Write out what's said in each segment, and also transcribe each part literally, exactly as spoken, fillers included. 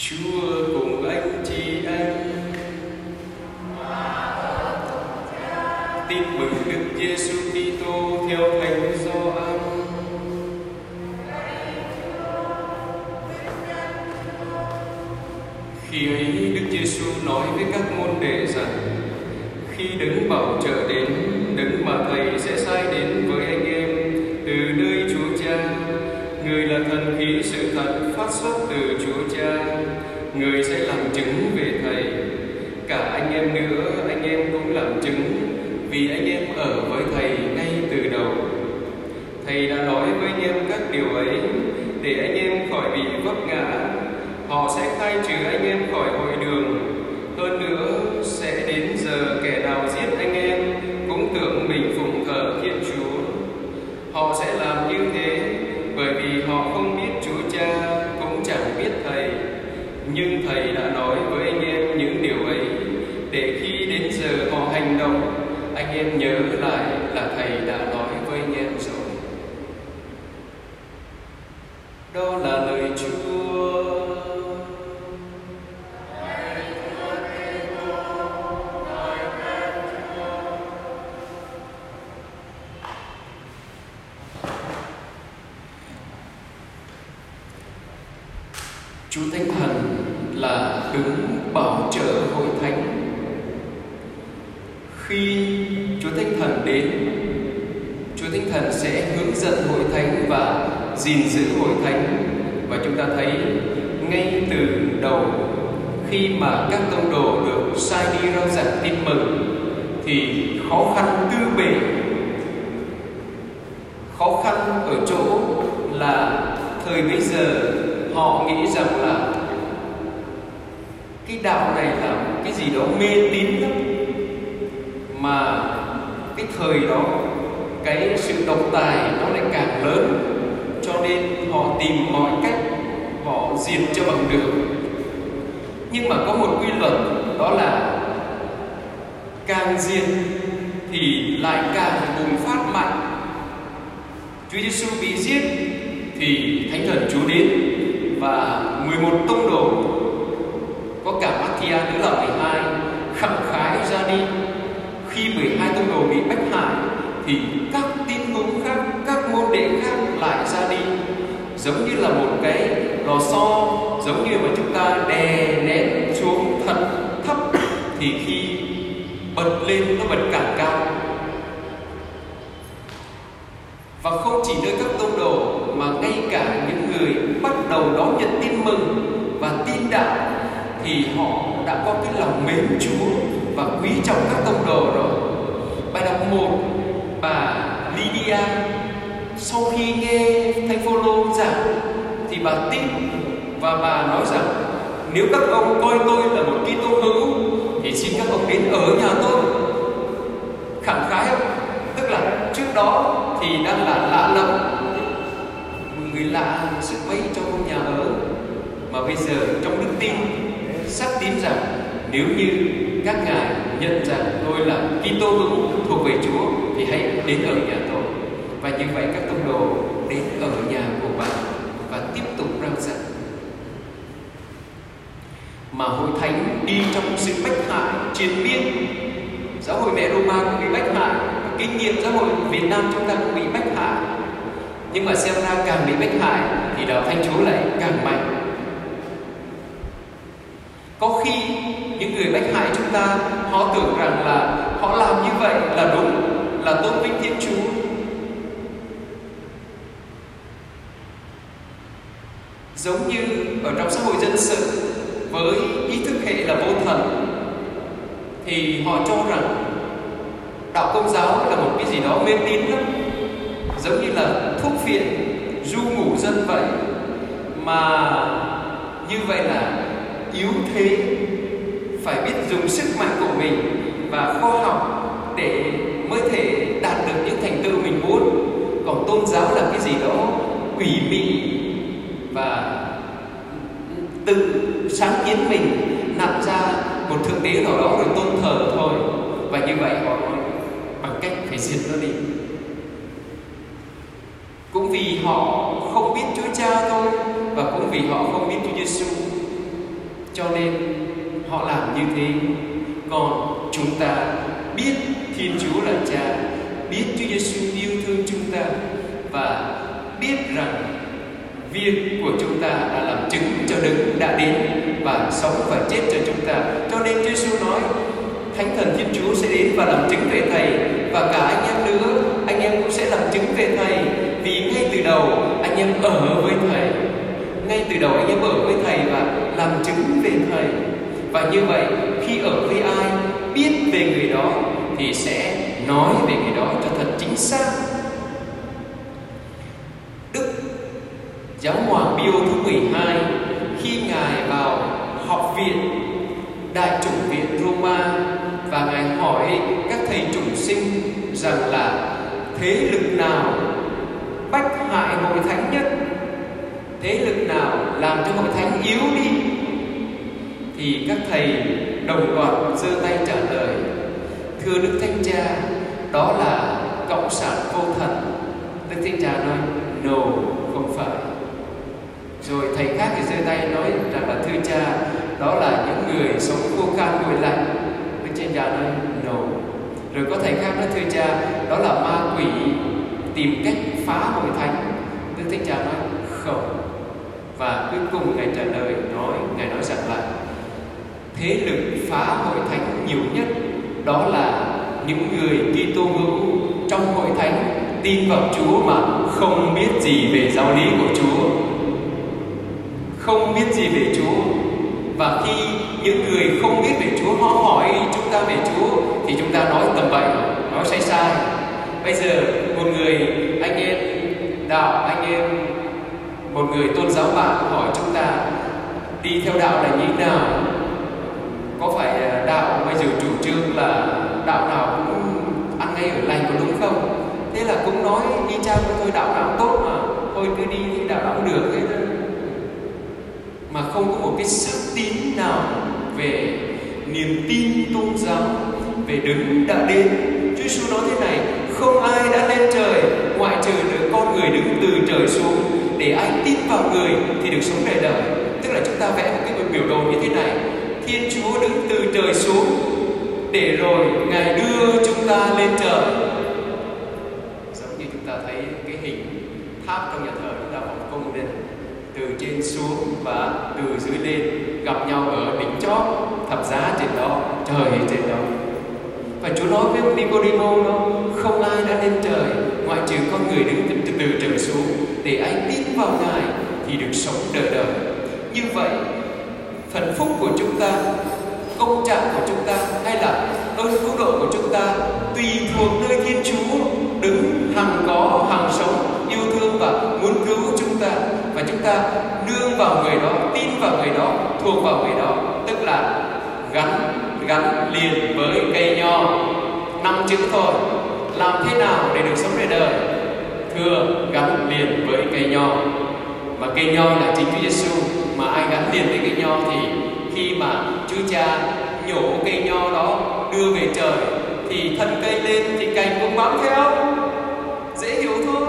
Chúa cùng anh chị em. Tin mừng Đức Giêsu Kitô theo Thánh Gioan. Khi ấy Đức Giêsu nói với các môn đệ rằng: khi Đấng Bảo Trợ đến, Đấng mà Thầy sẽ sai đến với anh em từ nơi Chúa Cha, người là thần khí sự thật phát xuất từ Chúa Cha, người sẽ làm chứng về Thầy. Cả anh em nữa, anh em cũng làm chứng, vì anh em ở với Thầy ngay từ đầu. Thầy đã nói với anh em các điều ấy để anh em khỏi bị vấp ngã. Họ sẽ khai trừ anh em khỏi hội đường. Hơn nữa, sẽ đến giờ kẻ nào giết anh em cũng tưởng mình phụng thờ Thiên Chúa. Họ sẽ làm như thế bởi vì họ không biết Chúa Cha, cũng chẳng biết Thầy. Nhưng Thầy đã nói với anh em những điều ấy để khi đến giờ họ hành động, anh em nhớ lại là Thầy đã nói với anh em rồi. Đó là lời Chúa. Chúa Thánh Thần là Đấng bảo trợ hội thánh. Khi Chúa Thánh Thần đến, Chúa Thánh Thần sẽ hướng dẫn hội thánh và gìn giữ hội thánh. Và chúng ta thấy ngay từ đầu, khi mà các tông đồ được sai đi rao giảng tin mừng thì khó khăn tư bề. Khó khăn ở chỗ là thời bấy giờ họ nghĩ rằng là cái đạo này là cái gì đó mê tín lắm, mà cái thời đó cái sự độc tài nó lại càng lớn, cho nên họ tìm mọi cách họ diệt cho bằng được. Nhưng mà có một quy luật, đó là càng diệt thì lại càng bùng phát mạnh. Chúa Giêsu bị giết thì Thánh Thần Chúa đến và mười một tông đồ, có cả Matthia nữa là mười hai, khẳng khái ra đi. Khi mười hai tông đồ bị bách hại thì các tín hữu khác, các môn đệ khác lại ra đi, giống như là một cái lò xo, giống như mà chúng ta đè nén xuống thật thấp thì khi bật lên nó bật càng cao. Và không chỉ nơi các tông đồ mà ngay cả những người bắt đầu đón nhận tin mừng và tin đạo thì họ đã có cái lòng mến Chúa và quý trọng các tông đồ rồi. Bài đọc một, bà Lydia sau khi nghe Thánh Phaolô giảng thì bà tin, và bà nói rằng nếu các ông coi tôi là một Kitô hữu thì xin các ông đến ở nhà tôi. Khẳng khái không? Tức là trước đó thì đang là lạ lẫm, người lạ sức mấy cho ngôi nhà ở, mà bây giờ trong đức tin xác tín rằng nếu như các ngài nhận rằng tôi là Kitô hữu thuộc về Chúa thì hãy đến ở nhà tôi. Và như vậy các tông đồ đến ở nhà của bà và tiếp tục rao giảng. Mà hội thánh đi trong sự bách hại triền miên. Giáo hội mẹ Roma cũng bị bách hại, kinh nghiệm giáo hội Việt Nam chúng ta cũng bị bách hại. Nhưng mà xem ra càng bị bách hại thì đạo Thánh Chúa lại càng mạnh. Có khi những người bách hại chúng ta, họ tưởng rằng là họ làm như vậy là đúng, là tôn vinh Thiên Chúa. Giống như ở trong xã hội dân sự với ý thức hệ là vô thần, thì họ cho rằng đạo Công giáo là một cái gì đó mê tín lắm, giống như là thuốc phiện du ngủ dân vậy. Mà như vậy là yếu thế, phải biết dùng sức mạnh của mình và khoa học để mới thể đạt được những thành tựu mình muốn. Còn tôn giáo là cái gì đó ủy mị và tự sáng kiến mình nặn ra một thượng đế nào đó rồi tôn thờ thôi. Và như vậy họ nói bằng cách phải diệt nó đi. Cũng vì họ không biết Chúa Cha thôi, và cũng vì họ không biết Chúa Giêsu. cho nên họ làm như thế. Còn chúng ta biết Thiên Chúa là Cha, biết Chúa Giêsu yêu thương chúng ta, và biết rằng việc của chúng ta đã làm chứng cho Đấng đã đến và sống và chết cho chúng ta. Cho nên Chúa Giêsu nói Thánh Thần Thiên Chúa sẽ đến và làm chứng về Thầy, và cả anh em nữa, anh em cũng sẽ làm chứng về Thầy, vì ngay từ đầu anh em ở với Thầy. Ngay từ đầu anh em ở với Thầy và làm chứng về Thầy. Và như vậy, khi ở với ai, biết về người đó thì sẽ nói về người đó cho thật chính xác. Đức Giáo hoàng Pio thứ mười hai, khi Ngài vào học viện Đại chủng viện Roma và Ngài hỏi các thầy chủng sinh rằng là thế lực nào bách hại hội thánh nhất, thế lực nào làm cho hội thánh yếu đi, thì các thầy đồng loạt giơ tay trả lời: thưa Đức Thánh Cha, đó là cộng sản vô thần. Đức Thánh Cha nói no, không phải. Rồi thầy khác thì giơ tay nói rằng là thưa Cha, đó là những người sống khô khan nguội lạnh. Đức Thánh Cha nói no. Rồi có thầy khác nói thưa Cha, đó là ma quỷ tìm cách phá hội thánh. Đức Thánh Cha nói không. Và cuối cùng Ngài trả lời nói, Ngài nói rằng là thế lực phá hội thánh nhiều nhất đó là những người Kitô hữu trong hội thánh tin vào Chúa mà không biết gì về giáo lý của Chúa, không biết gì về Chúa. Và khi những người không biết về Chúa họ hỏi chúng ta về Chúa thì chúng ta nói tầm bậy, nói sai sai. Bây giờ một người anh em đạo, anh em một người tôn giáo bạn hỏi chúng ta đi theo đạo là như thế nào, có phải đạo bây giờ chủ trương là đạo nào cũng ăn ngay ở lành có đúng không? Thế là cũng nói đi chăng thôi, đạo nào tốt mà thôi cứ đi thì đạo nào cũng được hết thôi. Mà không có một cái xác tín nào về niềm tin tôn giáo, về Đấng đã đến. Chúa Giêsu nói thế này: không ai đã lên trời ngoại trừ được con người đứng từ trời xuống, để ai tin vào người thì được sống đời đời. Tức là chúng ta vẽ một cái biểu đồ như thế này: Thiên Chúa đứng từ trời xuống, để rồi Ngài đưa chúng ta lên trời. Giống như chúng ta thấy cái hình tháp trong nhà thờ chúng ta vòng cung lên, từ trên xuống và từ dưới lên gặp nhau ở đỉnh chót thập giá trên đó, trời trên đó. Và Chúa nói với Nicodemo đó: không ai đã lên trời ngoại trừ con người đứng từ, từ trời xuống, để ai tin vào Ngài thì được sống đời đời. Như vậy, phần phúc của chúng ta, công trạng của chúng ta, hay là ơn cứu độ của chúng ta tùy thuộc nơi Thiên Chúa đứng hằng có, hằng sống, yêu thương và muốn cứu chúng ta. Và chúng ta nương vào người đó, tin vào người đó, thuộc vào người đó, tức là gắn gắn liền với cây nho. Năm chữ thôi. Làm thế nào để được sống đời đời? Thưa, gắn liền với cây nho. Mà cây nho là chính Chúa Giêsu. Mà ai gắn liền với cây nho thì khi mà Chúa Cha nhổ cây nho đó đưa về trời thì thân cây lên thì cành cũng bám theo. Dễ hiểu thôi.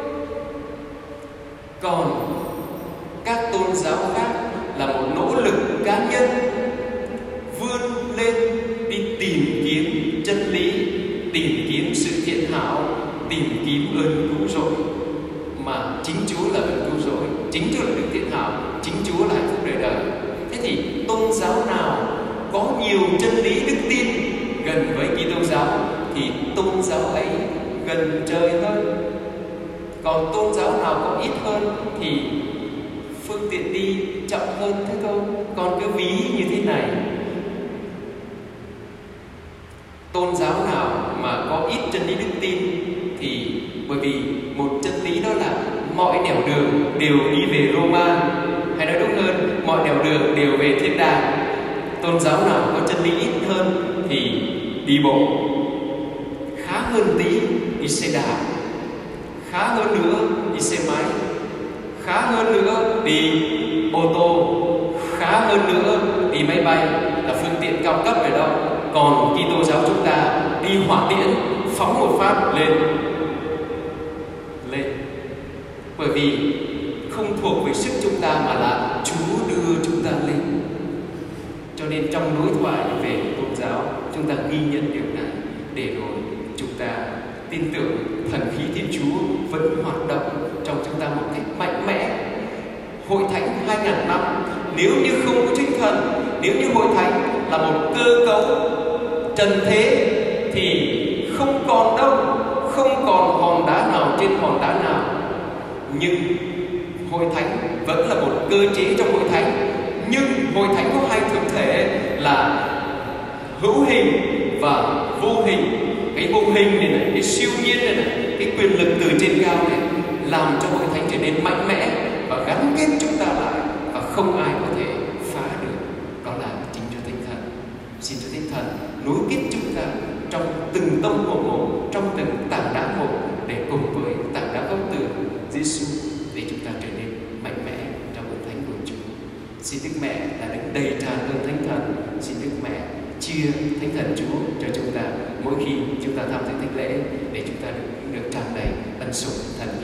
Còn các tôn giáo khác là một nỗ lực cá nhân vươn lên đi tìm kiếm chân lý, tìm kiếm sự thiện hảo, tìm kiếm ơn cứu rỗi. Mà chính Chúa là ơn cứu rỗi, chính Chúa là đức thiện hảo, chính Chúa là hạnh phúc đời đời. Thế thì tôn giáo nào có nhiều chân lý đức tin gần với Kitô giáo thì tôn giáo ấy gần trời hơn. Còn tôn giáo nào có ít hơn thì phương tiện đi chậm hơn thế thôi. Còn cứ ví như thế này: tôn giáo nào mà có ít chân lý đức tin thì bởi vì một chân lý đó là mọi nẻo đường đều đi về Roma, hay nói đúng hơn, mọi nẻo đường đều về thiên đàng. Tôn giáo nào có chân lý ít hơn thì đi bộ, khá hơn tí đi xe đạp, khá hơn nữa đi xe máy, khá hơn nữa đi ô tô, khá hơn nữa đi máy bay, là phương tiện cao cấp rồi đó. Còn Kitô giáo chúng ta đi hỏa tiễn, phóng một phát lên lên bởi vì không thuộc về sức chúng ta mà là Chúa đưa chúng ta lên. Cho nên trong đối thoại về tôn giáo, chúng ta ghi nhận điều này để rồi chúng ta tin tưởng thần khí Thiên Chúa vẫn hoạt động trong chúng ta một cách mạnh mẽ. Hội thánh hai ngàn năm nếu như không có chính thần, nếu như hội thánh là một cơ cấu trần thế thì không còn đâu, không còn hòn đá nào trên hòn đá nào. Nhưng hội thánh vẫn là một cơ chế trong hội thánh, nhưng hội thánh có hai thực thể là hữu hình và vô hình. Cái vô hình này này, cái siêu nhiên này này, cái quyền lực từ trên cao này làm cho hội thánh trở nên mạnh mẽ và gắn kết chúng ta lại, và không ai có thể phá được. Đó là chính Chúa Thánh Thần. Xin Chúa Thánh Thần nối kết chúng ta trong từng tâm hồn một, trong từng tảng đá một, để cùng với tảng đá gốc từ Giêsu để chúng ta trở nên mạnh mẽ trong ơn thánh của Chúa. Xin Đức Mẹ là đấng đầy tràn ơn Thánh Thần, xin Đức Mẹ chia Thánh Thần Chúa cho chúng ta mỗi khi chúng ta tham dự thánh lễ, để chúng ta được, được tràn đầy ân sủng thần